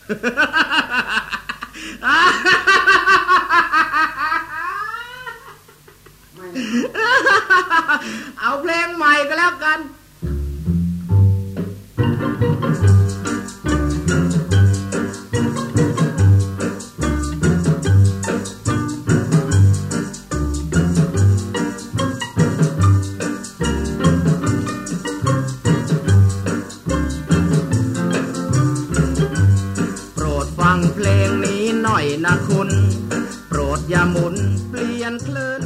เอาเพลงใหม่ก็แล้วกันฟังเพลงนี้หน่อยนะคุณโปรดอย่าหมุนเปลี่ยนคลื่น